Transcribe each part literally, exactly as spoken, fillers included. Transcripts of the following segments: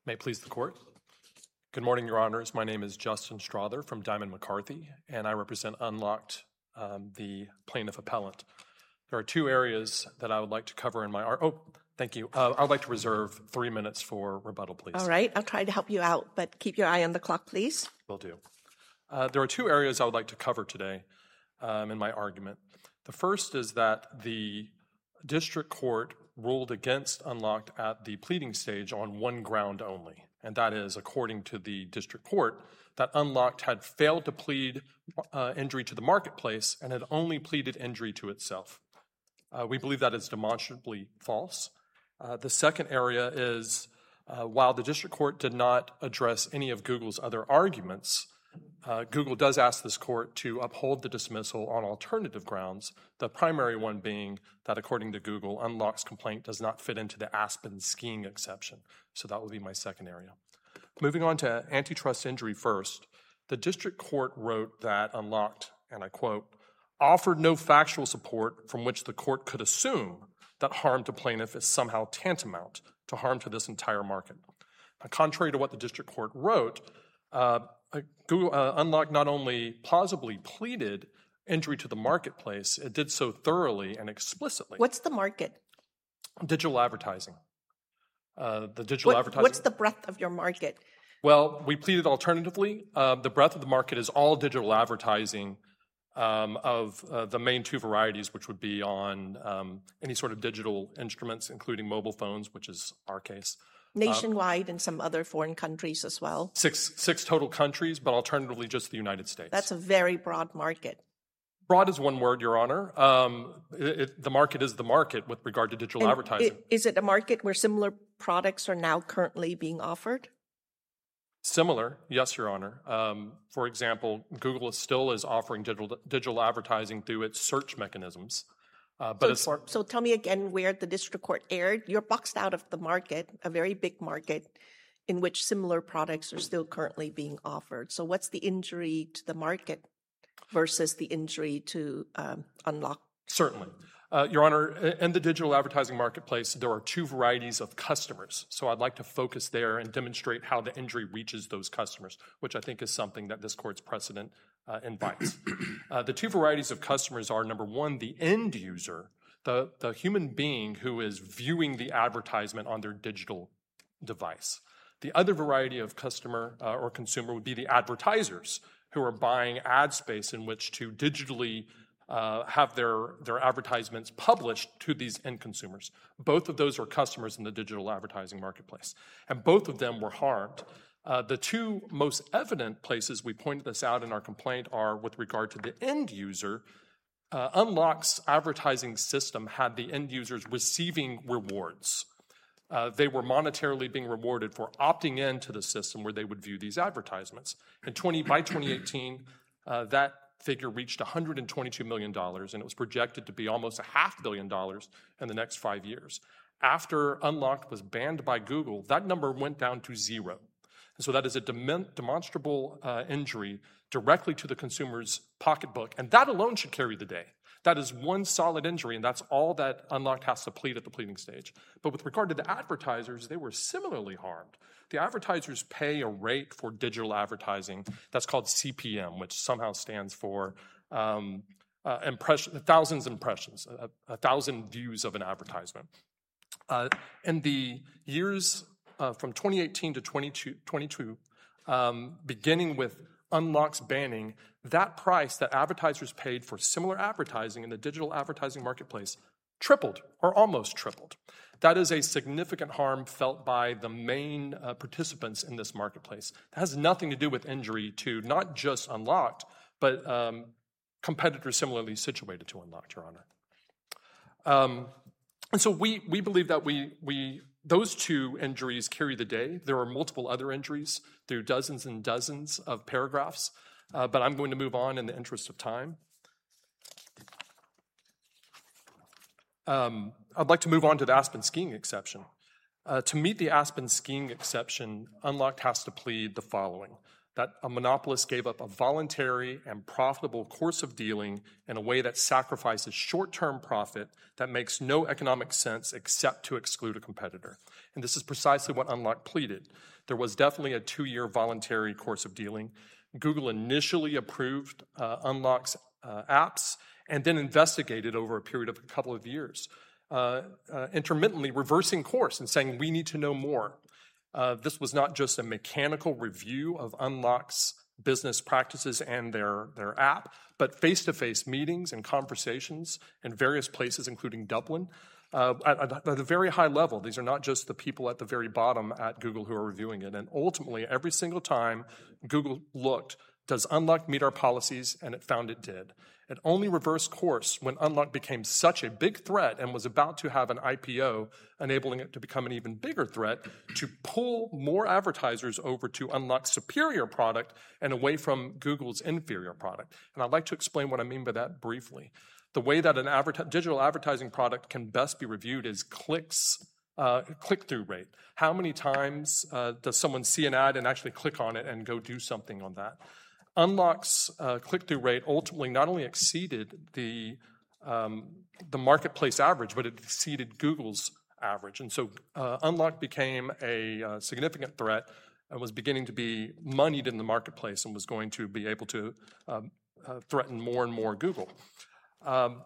May it please the Court. Good morning, Your Honors. My name is Justin Strother from Diamond McCarthy, and I represent Unlocked, um, the plaintiff appellant. There are two areas that I would like to cover in my art. Oh, thank you. Uh, I would like to reserve three minutes for rebuttal, please. All right. I'll try to help you out, but keep your eye on the clock, please. Will do. Uh, there are two areas I would like to cover today um, in my argument. The first is that the district court ruled against Unlocked at the pleading stage on one ground only, and that is, according to the district court, that Unlocked had failed to plead uh, injury to the marketplace and had only pleaded injury to itself. Uh, we believe that is demonstrably false. Uh, the second area is, uh, while the district court did not address any of Google's other arguments, Uh, Google does ask this court to uphold the dismissal on alternative grounds, the primary one being that, according to Google, Unlocked's complaint does not fit into the Aspen skiing exception. So that would be my second area. Moving on to antitrust injury first, the district court wrote that Unlocked, and I quote, offered no factual support from which the court could assume that harm to plaintiff is somehow tantamount to harm to this entire market. Now, contrary to what the district court wrote, uh, Google uh, Unlocked not only plausibly pleaded injury to the marketplace, it did so thoroughly and explicitly. What's the market? Digital advertising. Uh, the digital what, advertising. What's the breadth of your market? Well, we pleaded alternatively. Uh, the breadth of the market is all digital advertising um, of uh, the main two varieties, which would be on um, any sort of digital instruments, including mobile phones, which is our case. Nationwide uh, and some other foreign countries as well. Six six total countries, but alternatively just the United States. That's a very broad market. Broad is one word, Your Honor. Um, it, it, the market is the market with regard to digital and advertising. It, is it a market where similar products are now currently being offered? Similar, yes, Your Honor. Um, for example, Google is still is offering digital, digital advertising through its search mechanisms. Uh, but so, as far, so tell me again where the district court erred. You're boxed out of the market, a very big market, in which similar products are still currently being offered. So what's the injury to the market versus the injury to um, Unlocked? Certainly. Uh, Your Honor, in the digital advertising marketplace, there are two varieties of customers. So I'd like to focus there and demonstrate how the injury reaches those customers, which I think is something that this court's precedent uh, invites. Uh, the two varieties of customers are, number one, the end user, the, the human being who is viewing the advertisement on their digital device. The other variety of customer uh, or consumer would be the advertisers who are buying ad space in which to digitally Uh, have their, their advertisements published to these end consumers. Both of those are customers in the digital advertising marketplace, and both of them were harmed. Uh, the two most evident places we pointed this out in our complaint are with regard to the end user. Uh, Unlocked's advertising system had the end users receiving rewards. Uh, they were monetarily being rewarded for opting into the system where they would view these advertisements. And twenty, by twenty eighteen, uh, that figure reached one hundred twenty-two million dollars, and it was projected to be almost a half billion dollars in the next five years. After Unlocked was banned by Google, that number went down to zero. And so that is a dem- demonstrable uh, injury directly to the consumer's pocketbook, and that alone should carry the day. That is one solid injury, and that's all that Unlocked has to plead at the pleading stage. But with regard to the advertisers, they were similarly harmed. The advertisers pay a rate for digital advertising that's called C P M, which somehow stands for um, uh, impression, thousands impressions, a, a thousand views of an advertisement. Uh, in the years uh, from twenty eighteen to twenty twenty-two, um, beginning with Unlocked's banning, that price that advertisers paid for similar advertising in the digital advertising marketplace tripled or almost tripled. That is a significant harm felt by the main uh, participants in this marketplace. That has nothing to do with injury to not just Unlocked, but um, competitors similarly situated to Unlocked, Your Honor. Um, and so we we believe that we we those two injuries carry the day. There are multiple other injuries through dozens and dozens of paragraphs, uh, but I'm going to move on in the interest of time. Um, I'd like to move on to the Aspen skiing exception. Uh, to meet the Aspen skiing exception, Unlocked has to plead the following. that a monopolist gave up a voluntary and profitable course of dealing in a way that sacrifices short-term profit that makes no economic sense except to exclude a competitor. And this is precisely what Unlock pleaded. There was definitely a two-year voluntary course of dealing. Google initially approved uh, Unlock's uh, apps and then investigated over a period of a couple of years, uh, uh, intermittently reversing course and saying, we need to know more. Uh, this was not just a mechanical review of Unlock's business practices and their, their app, but face-to-face meetings and conversations in various places, including Dublin, uh, at, at a very high level. These are not just the people at the very bottom at Google who are reviewing it. And ultimately, every single time Google looked, does Unlock meet our policies? And it found it did. It only reversed course when Unlock became such a big threat and was about to have an I P O, enabling it to become an even bigger threat to pull more advertisers over to Unlock's superior product and away from Google's inferior product. And I'd like to explain what I mean by that briefly. The way that an adver- digital advertising product can best be reviewed is clicks, uh, click-through rate. How many times uh, does someone see an ad and actually click on it and go do something on that? Unlock's uh, click-through rate ultimately not only exceeded the, um, the marketplace average, but it exceeded Google's average. And so uh, Unlock became a uh, significant threat and was beginning to be moneyed in the marketplace and was going to be able to um, uh, threaten more and more Google. Um,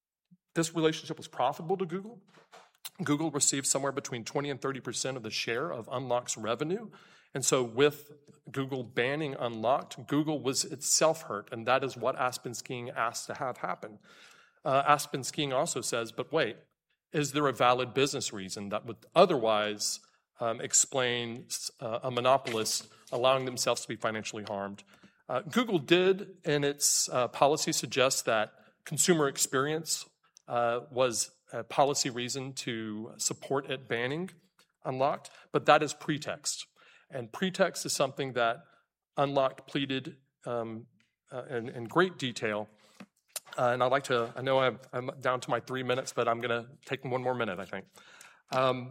this relationship was profitable to Google. Google received somewhere between twenty and thirty percent of the share of Unlock's revenue. And so with Google banning Unlocked, Google was itself hurt, and that is what Aspen Skiing asked to have happen. Uh, Aspen Skiing also says, but wait, is there a valid business reason that would otherwise um, explain uh, a monopolist allowing themselves to be financially harmed? Uh, Google did, in its uh, policy, suggest that consumer experience uh, was a policy reason to support it banning Unlocked, but that is pretext. And pretext is something that Unlocked pleaded um, uh, in, in great detail. Uh, and I'd like to, I know I'm, I'm down to my three minutes, but I'm going to take one more minute, I think. Um,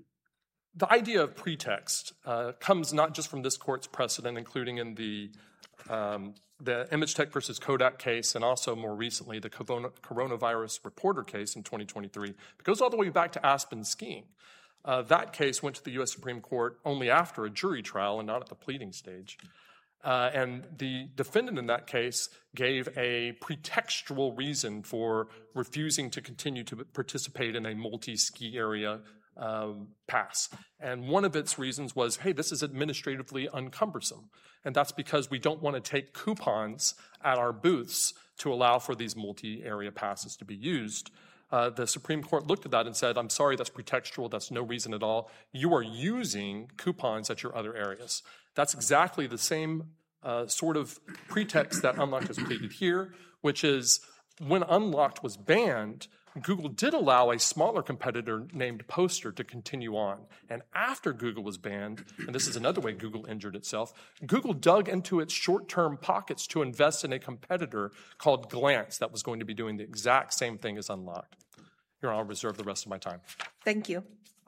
the idea of pretext uh, comes not just from this court's precedent, including in the, um, the ImageTech versus Kodak case, and also more recently the coronavirus reporter case in twenty twenty-three. It goes all the way back to Aspen Skiing. Uh, that case went to the U S Supreme Court only after a jury trial and not at the pleading stage. Uh, and the defendant in that case gave a pretextual reason for refusing to continue to participate in a multi-ski area um, pass. And one of its reasons was, hey, this is administratively uncumbersome. And that's because we don't want to take coupons at our booths to allow for these multi-area passes to be used. Uh, the Supreme Court looked at that and said, I'm sorry, that's pretextual, that's no reason at all. You are using coupons at your other areas. That's exactly the same uh, sort of pretext that Unlocked has pleaded here, which is when Unlocked was banned, Google did allow a smaller competitor named Poster to continue on. And after Google was banned, and this is another way Google injured itself, Google dug into its short-term pockets to invest in a competitor called Glance that was going to be doing the exact same thing as Unlocked. Here, I'll reserve the rest of my time. Thank you.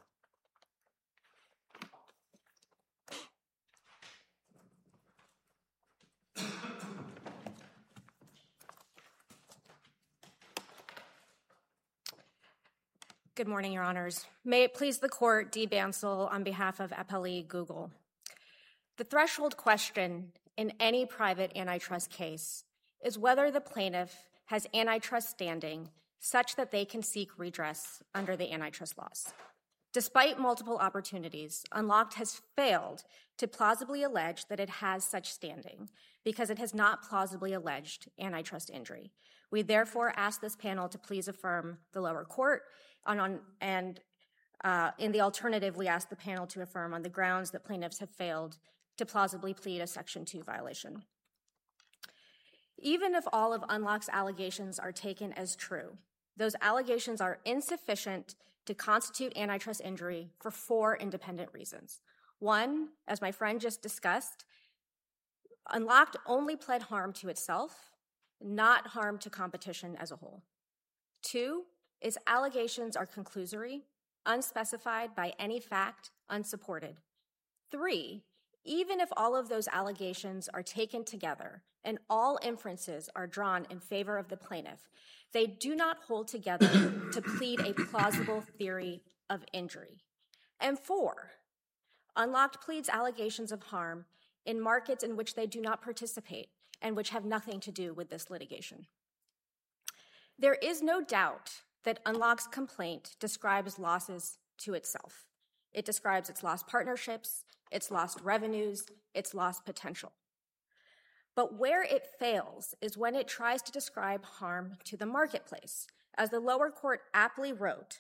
Good morning, Your Honors. May it please the Court, Dee Bansal on behalf of Appellee Google. The threshold question in any private antitrust case is whether the plaintiff has antitrust standing such that they can seek redress under the antitrust laws. Despite multiple opportunities, Unlocked has failed to plausibly allege that it has such standing because it has not plausibly alleged antitrust injury. We therefore ask this panel to please affirm the lower court, on, on, and uh, in the alternative, we ask the panel to affirm on the grounds that plaintiffs have failed to plausibly plead a Section two violation. Even if all of Unlocked's allegations are taken as true, those allegations are insufficient to constitute antitrust injury for four independent reasons. One, as my friend just discussed, Unlocked only pled harm to itself, not harm to competition as a whole. Two, its allegations are conclusory, unspecified by any fact, unsupported. Three, even if all of those allegations are taken together and all inferences are drawn in favor of the plaintiff, they do not hold together to plead a plausible theory of injury. And four, Unlocked pleads allegations of harm in markets in which they do not participate and which have nothing to do with this litigation. There is no doubt that Unlocked's complaint describes losses to itself. It describes its lost partnerships, its lost revenues, its lost potential. But where it fails is when it tries to describe harm to the marketplace. As the lower court aptly wrote,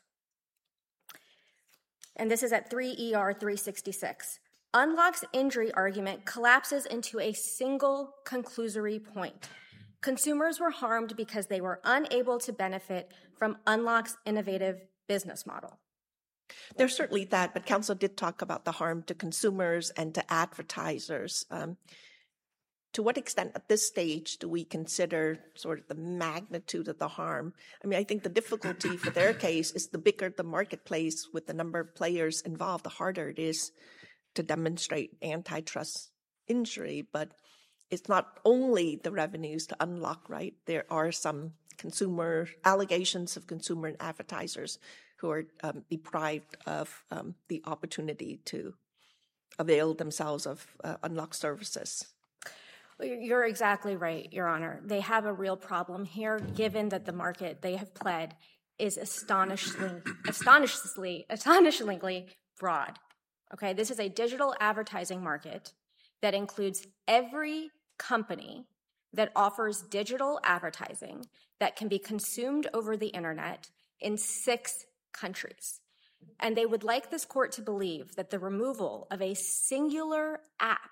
and this is at three E R three sixty-six, Unlocked's injury argument collapses into a single conclusory point. Consumers were harmed because they were unable to benefit from Unlocked's innovative business model. There's certainly that, but counsel did talk about the harm to consumers and to advertisers. Um, to what extent at this stage do we consider sort of the magnitude of the harm? I mean, I think the difficulty for their case is the bigger the marketplace with the number of players involved, the harder it is to demonstrate antitrust injury. But it's not only the revenues to Unlock, right? There are some consumer allegations of consumer and advertisers who are um, deprived of um, the opportunity to avail themselves of uh, Unlock services. You're exactly right, Your Honor. They have a real problem here, given that the market they have pled is astonishingly, astonishingly, astonishingly broad. Okay, this is a digital advertising market that includes every company that offers digital advertising that can be consumed over the internet in six countries. And they would like this court to believe that the removal of a singular app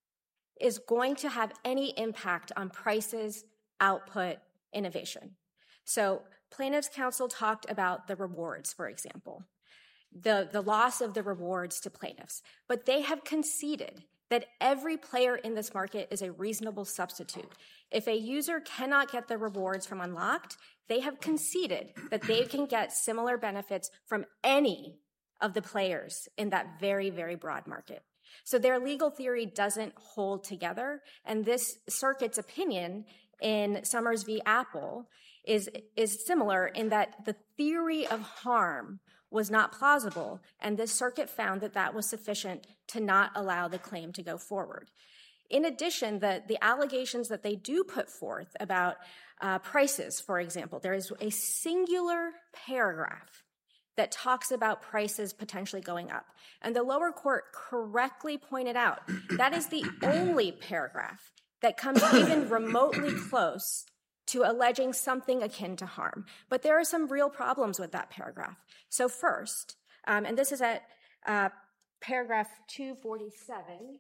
is going to have any impact on prices, output, innovation. So plaintiffs' counsel talked about the rewards, for example, the, the loss of the rewards to plaintiffs. But they have conceded that every player in this market is a reasonable substitute. If a user cannot get the rewards from Unlocked, they have conceded that they can get similar benefits from any of the players in that very, very broad market. So their legal theory doesn't hold together, and this circuit's opinion in Summers v. Apple is, is similar in that the theory of harm was not plausible, and this circuit found that that was sufficient to not allow the claim to go forward. In addition, the, the allegations that they do put forth about uh, prices, for example, there is a singular paragraph that talks about prices potentially going up. And the lower court correctly pointed out that is the only paragraph that comes even remotely close to alleging something akin to harm. But there are some real problems with that paragraph. So first, um, and this is at uh, paragraph two forty-seven,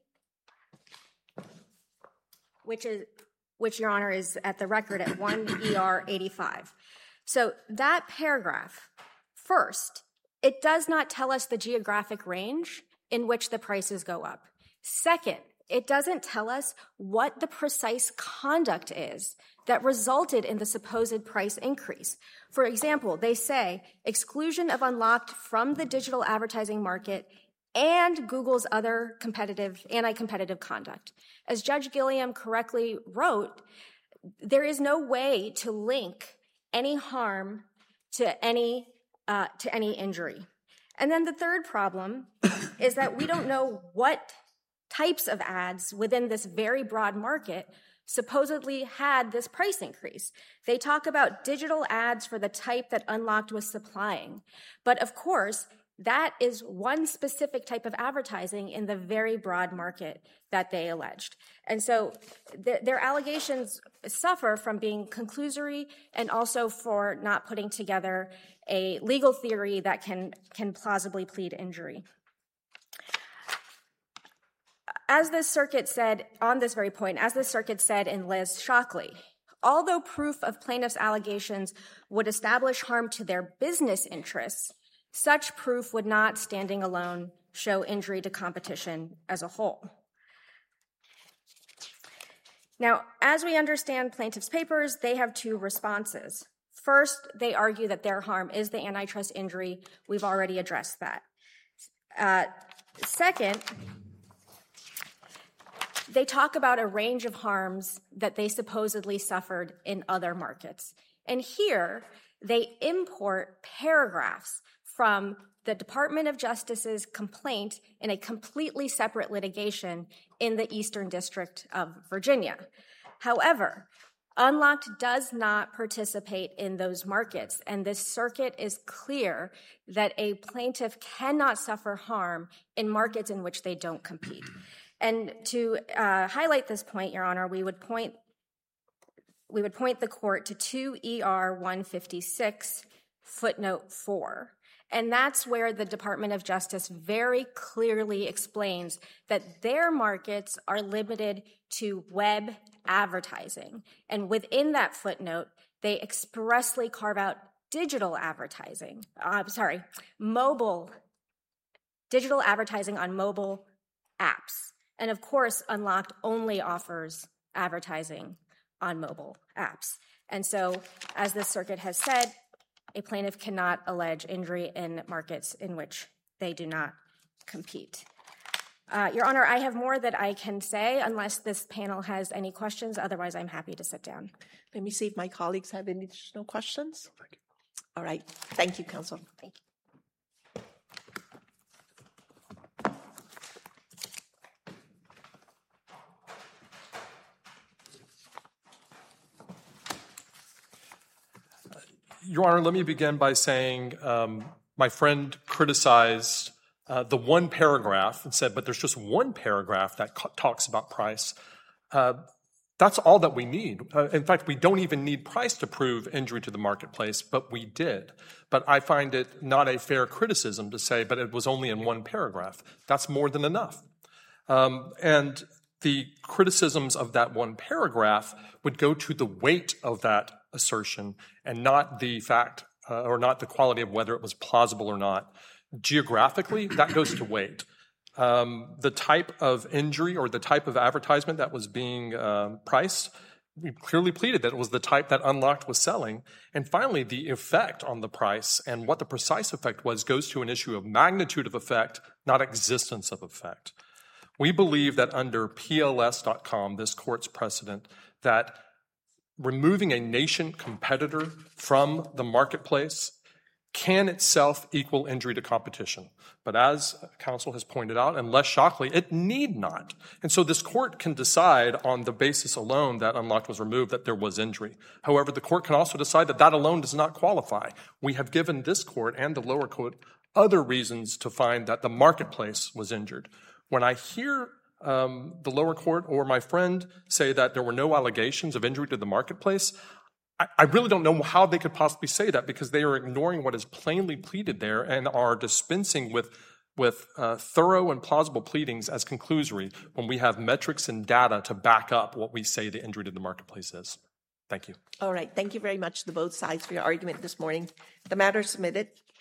which is, which, Your Honor, is at the record at one E R eighty-five. So that paragraph, first, it does not tell us the geographic range in which the prices go up. Second, it doesn't tell us what the precise conduct is that resulted in the supposed price increase. For example, they say exclusion of Unlocked from the digital advertising market and Google's other competitive, anti-competitive conduct. As Judge Gilliam correctly wrote, there is no way to link any harm to any uh, to any injury. And then the third problem is that we don't know what types of ads within this very broad market supposedly had this price increase. They talk about digital ads for the type that Unlocked was supplying. But of course, that is one specific type of advertising in the very broad market that they alleged. And so th- their allegations suffer from being conclusory and also for not putting together a legal theory that can, can plausibly plead injury. As this circuit said, on this very point, as this circuit said in Liz Shockley, although proof of plaintiff's allegations would establish harm to their business interests, such proof would not, standing alone, show injury to competition as a whole. Now, as we understand plaintiff's papers, they have two responses. First, they argue that their harm is the antitrust injury. We've already addressed that. Uh, second, they talk about a range of harms that they supposedly suffered in other markets. And here, they import paragraphs from the Department of Justice's complaint in a completely separate litigation in the Eastern District of Virginia. However, Unlocked does not participate in those markets, and this circuit is clear that a plaintiff cannot suffer harm in markets in which they don't compete. And to uh, highlight this point, Your Honor, we would point we would point the court to two E R one fifty-six, footnote four. And that's where the Department of Justice very clearly explains that their markets are limited to web advertising. And within that footnote, they expressly carve out digital advertising. Uh, sorry, mobile, digital advertising on mobile apps. And of course, Unlocked only offers advertising on mobile apps. And so, as this circuit has said, a plaintiff cannot allege injury in markets in which they do not compete. Uh, Your Honor, I have more that I can say unless this panel has any questions. Otherwise, I'm happy to sit down. Let me see if my colleagues have any additional questions. Thank you. All right. Thank you, counsel. Thank you. Your Honor, let me begin by saying um, my friend criticized uh, the one paragraph and said, but there's just one paragraph that co- talks about price. Uh, that's all that we need. Uh, in fact, we don't even need price to prove injury to the marketplace, but we did. But I find it not a fair criticism to say, but it was only in one paragraph. That's more than enough. Um, and the criticisms of that one paragraph would go to the weight of that assertion and not the fact uh, or not the quality of whether it was plausible or not. Geographically, that goes to weight. Um, the type of injury or the type of advertisement that was being uh, priced, we clearly pleaded that it was the type that Unlocked was selling. And finally, the effect on the price and what the precise effect was goes to an issue of magnitude of effect, not existence of effect. We believe that under P L S dot com, this court's precedent, that removing a nascent competitor from the marketplace can itself equal injury to competition. But as counsel has pointed out, and less shockingly, it need not. And so this court can decide on the basis alone that Unlocked was removed that there was injury. However, the court can also decide that that alone does not qualify. We have given this court and the lower court other reasons to find that the marketplace was injured. When I hear um, the lower court or my friend say that there were no allegations of injury to the marketplace, I, I really don't know how they could possibly say that because they are ignoring what is plainly pleaded there and are dispensing with, with uh, thorough and plausible pleadings as conclusory when we have metrics and data to back up what we say the injury to the marketplace is. Thank you. All right. Thank you very much to both sides for your argument this morning. The matter is submitted.